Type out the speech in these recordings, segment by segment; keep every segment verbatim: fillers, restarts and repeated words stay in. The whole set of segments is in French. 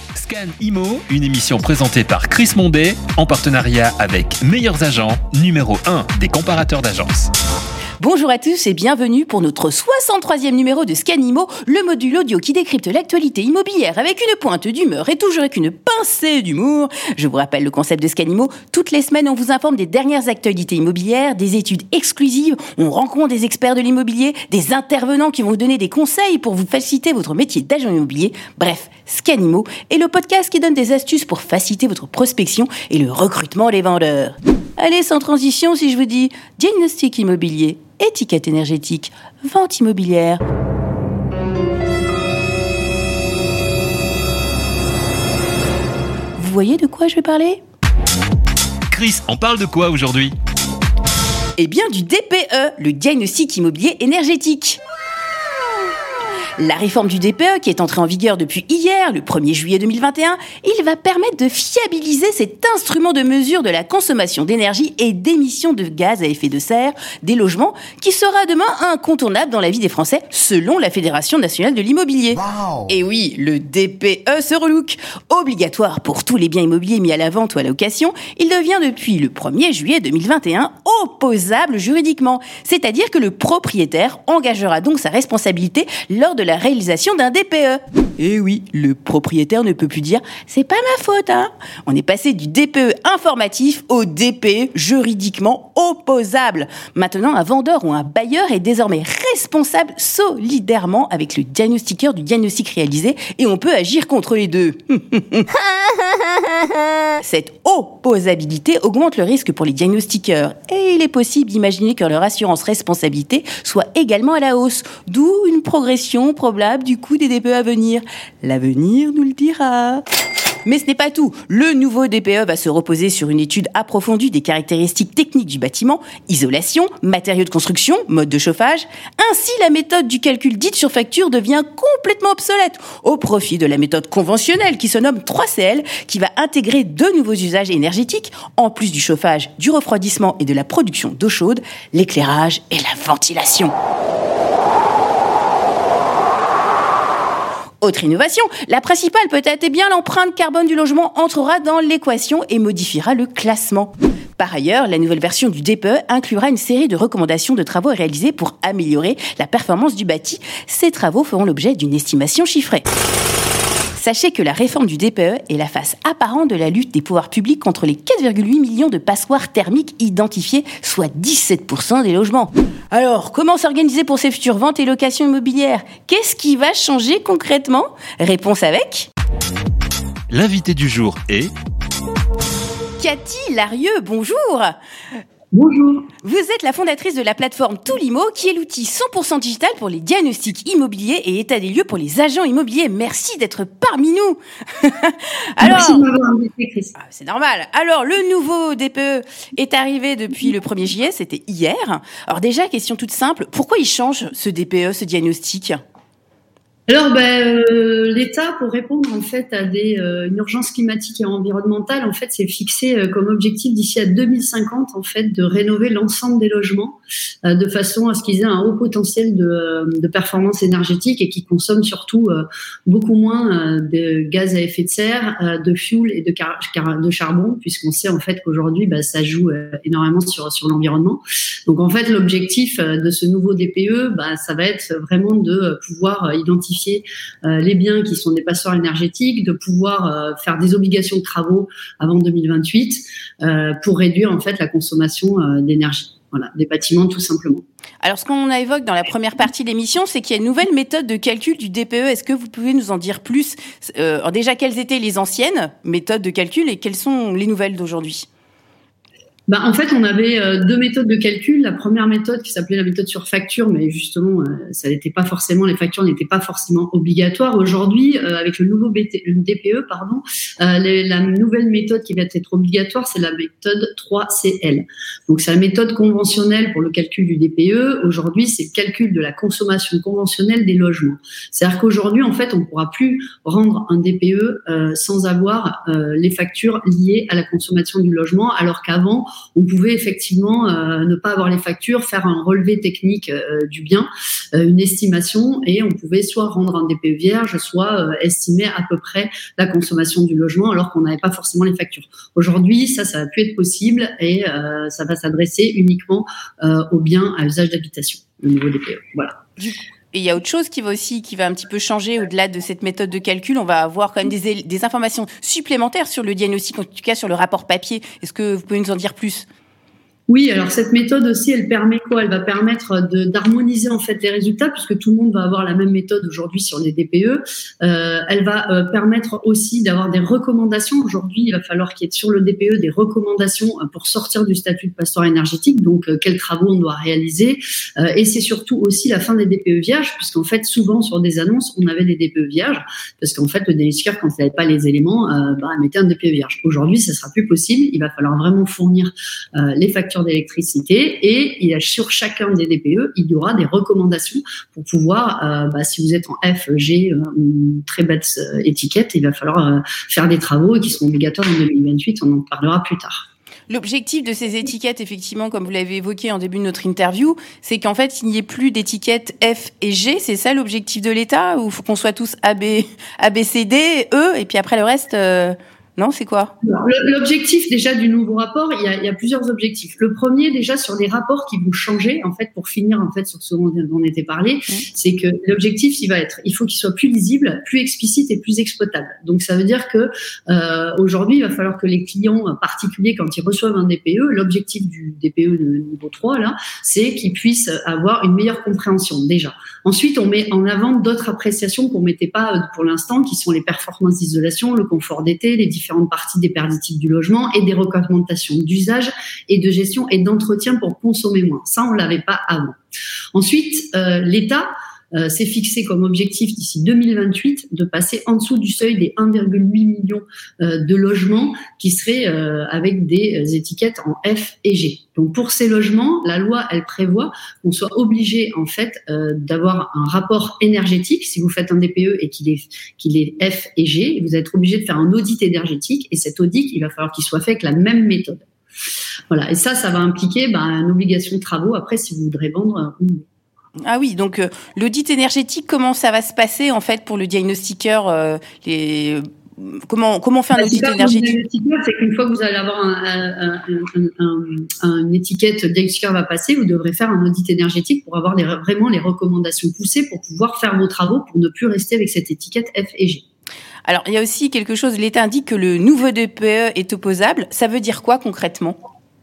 Scan Imo, une émission présentée par Chris Mondet en partenariat avec Meilleurs Agents, numéro un des comparateurs d'agences. Bonjour à tous et bienvenue pour notre soixante-troisième numéro de Scan Imo, le module audio qui décrypte l'actualité immobilière avec une pointe d'humeur et toujours avec une pincée d'humour. Je vous rappelle le concept de Scan Imo. Toutes les semaines, on vous informe des dernières actualités immobilières, des études exclusives, on rencontre des experts de l'immobilier, des intervenants qui vont vous donner des conseils pour vous faciliter votre métier d'agent immobilier. Bref, Scan Imo est le podcast qui donne des astuces pour faciliter votre prospection et le recrutement des vendeurs. Allez, sans transition, si je vous dis diagnostic immobilier, étiquette énergétique, vente immobilière. Vous voyez de quoi je vais parler ? Chris, on parle de quoi aujourd'hui ? Eh bien du D P E, le diagnostic immobilier énergétique. La réforme du D P E, qui est entrée en vigueur depuis hier, le premier juillet deux mille vingt et un, il va permettre de fiabiliser cet instrument de mesure de la consommation d'énergie et d'émissions de gaz à effet de serre des logements, qui sera demain incontournable dans la vie des Français, selon la Fédération nationale de l'immobilier. Wow. Et oui, le D P E se relook. Obligatoire pour tous les biens immobiliers mis à la vente ou à la location, il devient depuis le premier juillet deux mille vingt et un opposable juridiquement. C'est-à-dire que le propriétaire engagera donc sa responsabilité lors de la réalisation d'un D P E. Et oui, le propriétaire ne peut plus dire « c'est pas ma faute, hein ». On est passé du D P E informatif au D P E juridiquement opposable. Maintenant, un vendeur ou un bailleur est désormais responsable solidairement avec le diagnostiqueur du diagnostic réalisé et on peut agir contre les deux. Cette opposabilité augmente le risque pour les diagnostiqueurs et il est possible d'imaginer que leur assurance responsabilité soit également à la hausse, d'où une progression probable du coût des D P E à venir. L'avenir nous le dira. Mais ce n'est pas tout. Le nouveau D P E va se reposer sur une étude approfondie des caractéristiques techniques du bâtiment, isolation, matériaux de construction, mode de chauffage. Ainsi, la méthode du calcul dite sur facture devient complètement obsolète au profit de la méthode conventionnelle qui se nomme trois C L, qui va intégrer deux nouveaux usages énergétiques, en plus du chauffage, du refroidissement et de la production d'eau chaude, l'éclairage et la ventilation. Autre innovation, la principale peut-être, eh bien l'empreinte carbone du logement entrera dans l'équation et modifiera le classement. Par ailleurs, la nouvelle version du D P E inclura une série de recommandations de travaux réalisés pour améliorer la performance du bâti. Ces travaux feront l'objet d'une estimation chiffrée. Sachez que la réforme du D P E est la face apparente de la lutte des pouvoirs publics contre les quatre virgule huit millions de passoires thermiques identifiées, soit dix-sept pour cent des logements. Alors, comment s'organiser pour ces futures ventes et locations immobilières ? Qu'est-ce qui va changer concrètement ? Réponse avec... L'invité du jour est... Cathy Larieux, bonjour. Bonjour. Vous êtes la fondatrice de la plateforme Toulimo, qui est l'outil cent pour cent digital pour les diagnostics immobiliers et état des lieux pour les agents immobiliers. Merci d'être parmi nous. Alors, merci de m'avoir invité, Chris. Ah, c'est normal. Alors, le nouveau D P E est arrivé depuis le premier juillet, c'était hier. Alors déjà, question toute simple, pourquoi il change ce D P E, ce diagnostic ? Alors, ben, euh, l'État, pour répondre en fait à des, euh, une urgence climatique et environnementale, en fait, s'est fixé euh, comme objectif d'ici à deux mille cinquante, en fait, de rénover l'ensemble des logements euh, de façon à ce qu'ils aient un haut potentiel de, de performance énergétique et qui consomment surtout euh, beaucoup moins euh, de gaz à effet de serre, euh, de fuel et de, car- car- de charbon, puisqu'on sait en fait qu'aujourd'hui, ben, ça joue euh, énormément sur sur l'environnement. Donc, en fait, l'objectif euh, de ce nouveau D P E, ben, ça va être vraiment de euh, pouvoir euh, identifier Euh, les biens qui sont des passoires énergétiques, de pouvoir euh, faire des obligations de travaux avant deux mille vingt-huit euh, pour réduire en fait la consommation euh, d'énergie. Voilà, des bâtiments tout simplement. Alors, ce qu'on a évoqué dans la première partie de l'émission, c'est qu'il y a une nouvelle méthode de calcul du D P E. Est-ce que vous pouvez nous en dire plus ? euh, alors déjà, quelles étaient les anciennes méthodes de calcul et quelles sont les nouvelles d'aujourd'hui ? Bah, en fait, on avait euh, deux méthodes de calcul. La première méthode qui s'appelait la méthode sur facture, mais justement, euh, ça n'était pas forcément, les factures n'étaient pas forcément obligatoires. Aujourd'hui, euh, avec le nouveau B T, le D P E, pardon, euh, les, la nouvelle méthode qui va être obligatoire, c'est la méthode trois C L. Donc, c'est la méthode conventionnelle pour le calcul du D P E. Aujourd'hui, c'est le calcul de la consommation conventionnelle des logements. C'est-à-dire qu'aujourd'hui, en fait, on ne pourra plus rendre un D P E euh, sans avoir euh, les factures liées à la consommation du logement, alors qu'avant, on pouvait effectivement euh, ne pas avoir les factures, faire un relevé technique euh, du bien, euh, une estimation, et on pouvait soit rendre un D P E vierge, soit euh, estimer à peu près la consommation du logement alors qu'on n'avait pas forcément les factures. Aujourd'hui, ça, ça va plus être possible et euh, ça va s'adresser uniquement euh, aux biens à usage d'habitation, au niveau des P E. Voilà. Et il y a autre chose qui va aussi, qui va un petit peu changer au-delà de cette méthode de calcul. On va avoir quand même des, des informations supplémentaires sur le diagnostic, en tout cas sur le rapport papier. Est-ce que vous pouvez nous en dire plus ? Oui, alors cette méthode aussi, elle permet quoi ? Elle va permettre de, d'harmoniser en fait les résultats, puisque tout le monde va avoir la même méthode aujourd'hui sur les D P E. Euh, elle va euh, permettre aussi d'avoir des recommandations. Aujourd'hui, il va falloir qu'il y ait sur le D P E des recommandations pour sortir du statut de passoire énergétique, donc euh, quels travaux on doit réaliser. Euh, et c'est surtout aussi la fin des D P E vierges, puisqu'en fait, souvent sur des annonces, on avait des D P E vierges, parce qu'en fait, le diagnostiqueur, quand il n'avait pas les éléments, euh, bah, mettait un D P E vierge. Aujourd'hui, ça sera plus possible. Il va falloir vraiment fournir euh, les factures d'électricité, et il y a sur chacun des D P E, il y aura des recommandations pour pouvoir, euh, bah, si vous êtes en F, G, euh, une très bête euh, étiquette, il va falloir euh, faire des travaux et qui seront obligatoires en deux mille vingt-huit, on en parlera plus tard. L'objectif de ces étiquettes, effectivement, comme vous l'avez évoqué en début de notre interview, c'est qu'en fait, il n'y ait plus d'étiquettes F et G. C'est ça l'objectif de l'État, ou il faut qu'on soit tous A, B, A, B, C, D, E, et puis après le reste... Euh... Non, c'est quoi ? Alors, l'objectif déjà du nouveau rapport, il y, a, il y a plusieurs objectifs. Le premier, déjà sur les rapports qui vont changer, en fait, pour finir en fait sur ce dont on était parlé, mmh. c'est que l'objectif, il va être, il faut qu'il soit plus lisible, plus explicite et plus exploitable. Donc ça veut dire que euh, aujourd'hui, il va falloir que les clients particuliers, quand ils reçoivent un D P E, l'objectif du D P E de niveau trois là, c'est qu'ils puissent avoir une meilleure compréhension déjà. Ensuite, on met en avant d'autres appréciations qu'on mettait pas pour l'instant, qui sont les performances d'isolation, le confort d'été, les différentes parties des perditives du logement et des recommandations d'usage et de gestion et d'entretien pour consommer moins. Ça, on l'avait pas avant. Ensuite, euh, l'État euh, s'est fixé comme objectif d'ici deux mille vingt-huit de passer en dessous du seuil des un virgule huit million euh, de logements qui seraient euh, avec des euh, étiquettes en F et G. Donc pour ces logements, la loi, elle prévoit qu'on soit obligé en fait euh, d'avoir un rapport énergétique. Si vous faites un D P E et qu'il est qu'il est F et G, vous êtes obligé de faire un audit énergétique, et cet audit, il va falloir qu'il soit fait avec la même méthode. Voilà, et ça, ça va impliquer bah, une obligation de travaux après si vous voudrez vendre. Euh, Ah oui, donc euh, l'audit énergétique, comment ça va se passer en fait pour le diagnostiqueur euh, les... Comment, comment on fait un audit énergétique ? C'est qu'une fois que vous allez avoir un, un, un, un, un, une étiquette diagnostiqueur va passer, vous devrez faire un audit énergétique pour avoir les, vraiment les recommandations poussées pour pouvoir faire vos travaux, pour ne plus rester avec cette étiquette F et G. Alors, il y a aussi quelque chose, l'État indique que le nouveau D P E est opposable. Ça veut dire quoi concrètement ?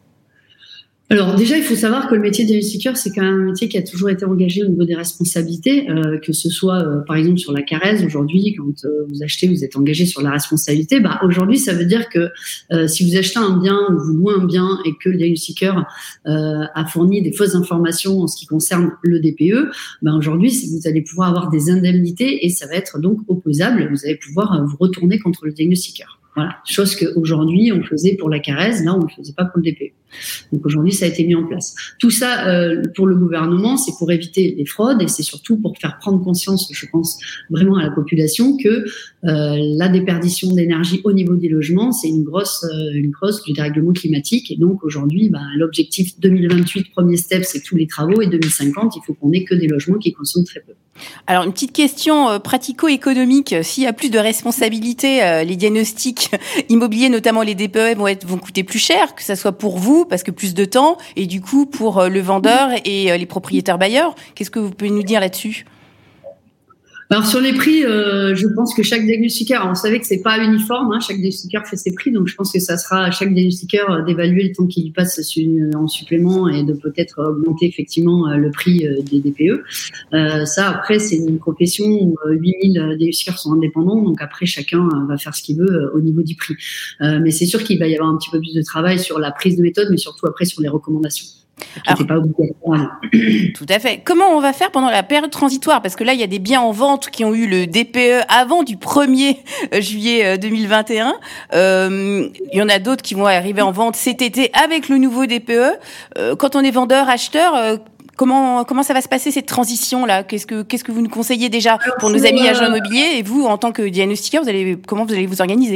Alors déjà, il faut savoir que le métier de diagnostiqueur, c'est quand même un métier qui a toujours été engagé au niveau des responsabilités, euh, que ce soit euh, par exemple sur la CARES aujourd'hui, quand euh, vous achetez, vous êtes engagé sur la responsabilité. Bah aujourd'hui, ça veut dire que euh, si vous achetez un bien ou vous louez un bien et que le diagnostiqueur euh, a fourni des fausses informations en ce qui concerne le D P E, bah aujourd'hui, vous allez pouvoir avoir des indemnités et ça va être donc opposable. Vous allez pouvoir euh, vous retourner contre le diagnostiqueur. Voilà, chose qu'aujourd'hui on faisait pour la CARES, là on ne le faisait pas pour le D P E. Donc aujourd'hui ça a été mis en place. Tout ça euh, pour le gouvernement, c'est pour éviter les fraudes et c'est surtout pour faire prendre conscience, je pense vraiment à la population, que euh, la déperdition d'énergie au niveau des logements, c'est une grosse, euh, une grosse du dérèglement climatique. Et donc aujourd'hui, bah, l'objectif deux mille vingt-huit, premier step, c'est tous les travaux, et deux mille cinquante, il faut qu'on ait que des logements qui consomment très peu. Alors, une petite question euh, pratico-économique. S'il y a plus de responsabilités, euh, les diagnostics immobiliers, notamment les D P E, vont, être, vont coûter plus cher, que ça soit pour vous, parce que plus de temps, et du coup pour euh, le vendeur et euh, les propriétaires bailleurs. Qu'est-ce que vous pouvez nous dire là-dessus ? Alors sur les prix, euh, je pense que chaque diagnostiqueur, on savait que c'est pas uniforme, hein, chaque diagnostiqueur fait ses prix, donc je pense que ça sera à chaque diagnostiqueur d'évaluer le temps qu'il y passe en supplément et de peut-être augmenter effectivement le prix des D P E. Euh, ça après c'est une profession où huit mille diagnostiqueurs sont indépendants, donc après chacun va faire ce qu'il veut au niveau du prix. Euh, mais c'est sûr qu'il va y avoir un petit peu plus de travail sur la prise de méthode, mais surtout après sur les recommandations. Alors, pas tout à fait. Comment on va faire pendant la période transitoire ? Parce que là, il y a des biens en vente qui ont eu le D P E avant du premier juillet deux mille vingt et un. Euh, il y en a d'autres qui vont arriver en vente cet été avec le nouveau D P E. Euh, quand on est vendeur, acheteur, euh, comment comment ça va se passer cette transition là ? Qu'est-ce que qu'est-ce que vous nous conseillez déjà pour nos amis agents immobiliers, et vous en tant que diagnostiqueur, vous allez comment vous allez vous organiser ?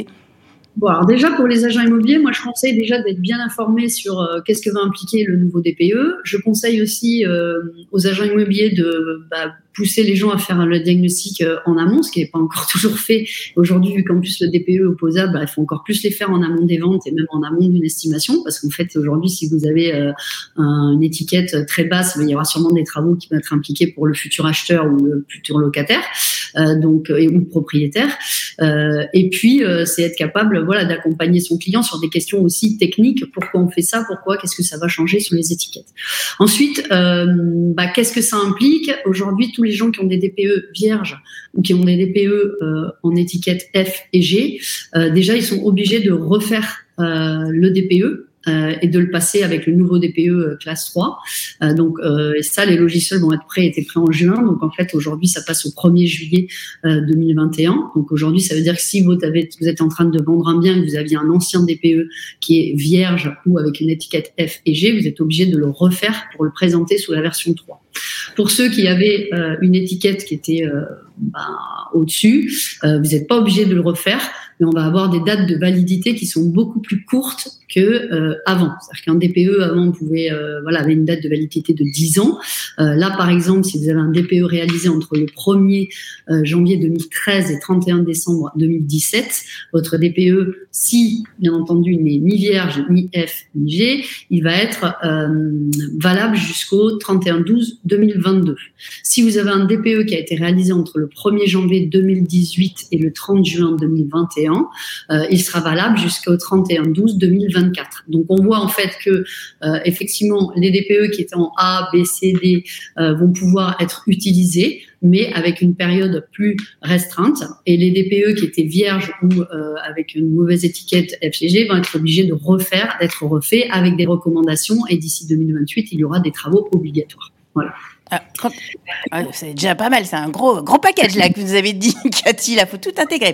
Bon, alors déjà, pour les agents immobiliers, moi, je conseille déjà d'être bien informés sur euh, qu'est-ce que va impliquer le nouveau D P E. Je conseille aussi euh, aux agents immobiliers de bah, pousser les gens à faire le diagnostic euh, en amont, ce qui n'est pas encore toujours fait. Aujourd'hui, vu qu'en plus le D P E est opposable, bah, il faut encore plus les faire en amont des ventes et même en amont d'une estimation, parce qu'en fait, aujourd'hui, si vous avez euh, un, une étiquette très basse, il y aura sûrement des travaux qui vont être impliqués pour le futur acheteur ou le futur locataire, euh, donc et, ou propriétaire. Euh, et puis, euh, c'est être capable voilà, d'accompagner son client sur des questions aussi techniques. Pourquoi on fait ça? Pourquoi? Qu'est-ce que ça va changer sur les étiquettes? Ensuite, euh, bah, qu'est-ce que ça implique? Aujourd'hui, tous les gens qui ont des D P E vierges ou qui ont des D P E euh, en étiquette F et G, euh, déjà, ils sont obligés de refaire euh, le D P E. Euh, et de le passer avec le nouveau D P E euh, classe trois. Euh, donc, euh, et ça, les logiciels vont être prêts, étaient prêts en juin. Donc, en fait, aujourd'hui, ça passe au premier juillet euh, deux mille vingt et un. Donc, aujourd'hui, ça veut dire que si vous, avez, vous êtes en train de vendre un bien et que vous aviez un ancien D P E qui est vierge ou avec une étiquette F et G, vous êtes obligé de le refaire pour le présenter sous la version trois. Pour ceux qui avaient euh, une étiquette qui était euh, ben, au-dessus, euh, vous n'êtes pas obligé de le refaire, mais on va avoir des dates de validité qui sont beaucoup plus courtes que euh, avant. C'est-à-dire qu'un D P E avant on pouvait euh, voilà avait une date de validité de dix ans. Euh, là par exemple, si vous avez un D P E réalisé entre le premier euh, janvier deux mille treize et trente et un décembre deux mille dix-sept, votre D P E, si bien entendu n'est ni vierge, ni F, ni G, il va être euh, valable jusqu'au trente et un douze deux mille vingt-deux. Si vous avez un D P E qui a été réalisé entre le premier janvier deux mille dix-huit et le trente juin deux mille vingt et un, euh, il sera valable jusqu'au trente et un douze deux mille vingt-quatre. Donc on voit en fait que euh, effectivement les D P E qui étaient en A, B, C, D euh, vont pouvoir être utilisés, mais avec une période plus restreinte. Et les D P E qui étaient vierges ou euh, avec une mauvaise étiquette F G G vont être obligés de refaire, d'être refaits avec des recommandations. Et d'ici deux mille vingt-huit, il y aura des travaux obligatoires. Voilà. Ah, ah, c'est déjà pas mal, c'est un gros gros package là que vous nous avez dit, Cathy, là faut tout intégrer.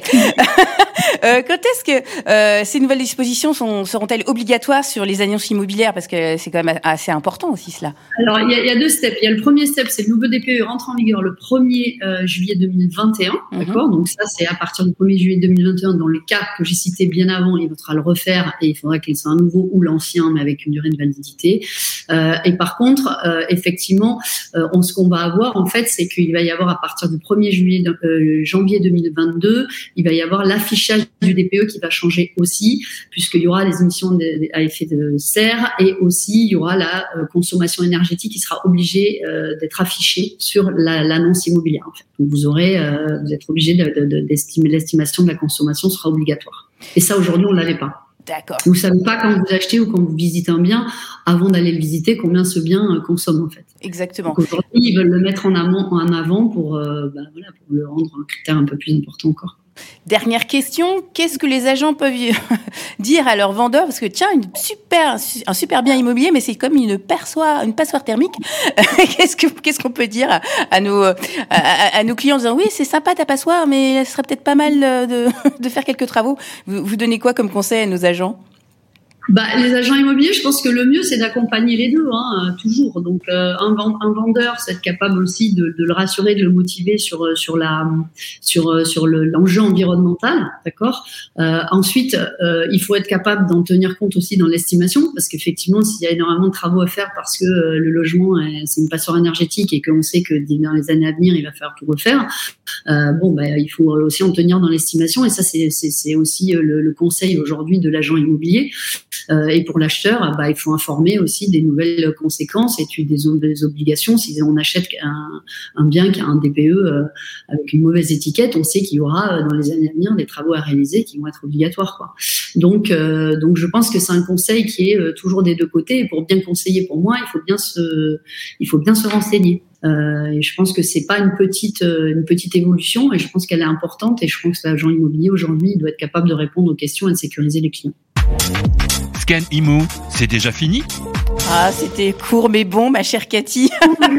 euh, quand est-ce que euh, ces nouvelles dispositions sont, seront-elles obligatoires sur les annonces immobilières, parce que c'est quand même assez important aussi cela. Alors il y, y a deux steps. Il y a le premier step, c'est le nouveau D P E rentre en vigueur le premier euh, juillet deux mille vingt et un, mm-hmm. D'accord. Donc ça c'est à partir du premier juillet deux mille vingt et un. Dans les cas que j'ai cités bien avant, il faudra le refaire et il faudra qu'il soit un nouveau ou l'ancien, mais avec une durée de validité. Euh, et par contre, euh, effectivement. Euh, On, ce qu'on va avoir, en fait, c'est qu'il va y avoir à partir du premier juillet, euh, janvier deux mille vingt-deux, il va y avoir l'affichage du D P E qui va changer aussi, puisqu'il y aura les émissions de, de, à effet de serre et aussi il y aura la euh, consommation énergétique qui sera obligée euh, d'être affichée sur la, l'annonce immobilière. En fait. Donc vous aurez, euh, vous êtes obligé de, de, de, d'estimer, l'estimation de la consommation sera obligatoire. Et ça aujourd'hui on l'avait pas. D'accord. Vous ne savez pas quand vous achetez ou quand vous visitez un bien, avant d'aller le visiter, combien ce bien consomme en fait. Exactement. Donc aujourd'hui, ils veulent le mettre en, amont, en avant pour, euh, bah, voilà, pour le rendre un critère un peu plus important encore. Dernière question, qu'est-ce que les agents peuvent dire à leurs vendeurs? Parce que tiens, une super, un super bien immobilier, mais c'est comme une passoire, une passoire thermique. qu'est-ce, que, qu'est-ce qu'on peut dire à nos, à, à nos clients en disant oui, c'est sympa ta passoire, mais ce serait peut-être pas mal de, de faire quelques travaux. Vous, vous donnez quoi comme conseil à nos agents? Bah, les agents immobiliers, je pense que le mieux, c'est d'accompagner les deux, hein, toujours. Donc, euh, un, un vendeur, c'est être capable aussi de, de le rassurer, de le motiver sur sur la sur sur le, l'enjeu environnemental, d'accord. Euh, ensuite, euh, il faut être capable d'en tenir compte aussi dans l'estimation, parce qu'effectivement, s'il y a énormément de travaux à faire parce que euh, le logement est, c'est une passoire énergétique et qu'on sait que dans les années à venir, il va falloir tout refaire. Euh, bon, bah, il faut aussi en tenir dans l'estimation, et ça, c'est c'est, c'est aussi le, le conseil aujourd'hui de l'agent immobilier. Euh, et pour l'acheteur, bah, il faut informer aussi des nouvelles conséquences et des, des obligations. Si on achète un, un bien qui a un D P E euh, avec une mauvaise étiquette, on sait qu'il y aura dans les années à venir des travaux à réaliser qui vont être obligatoires, quoi. Donc, euh, donc je pense que c'est un conseil qui est euh, toujours des deux côtés. Et pour bien conseiller, pour moi, il faut bien se, il faut bien se renseigner. Euh, et je pense que c'est pas une petite, euh, une petite évolution, et je pense qu'elle est importante. Et je pense que l'agent immobilier aujourd'hui, il doit être capable de répondre aux questions et de sécuriser les clients. Scan Immo, c'est déjà fini ? Ah, c'était court mais bon, ma chère Cathy.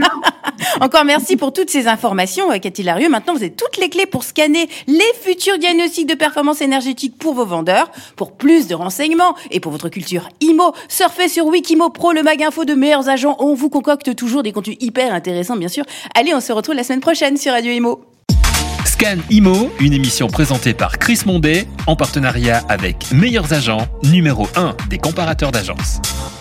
Encore merci pour toutes ces informations, Cathy Larieux. Maintenant, vous avez toutes les clés pour scanner les futurs diagnostics de performance énergétique pour vos vendeurs. Pour plus de renseignements et pour votre culture Immo, surfez sur Wikimo Pro, le mag info de meilleurs agents. On vous concocte toujours des contenus hyper intéressants, bien sûr. Allez, on se retrouve la semaine prochaine sur Radio Immo. Scan Imo, une émission présentée par Chris Mondet en partenariat avec Meilleurs Agents, numéro un des comparateurs d'agences.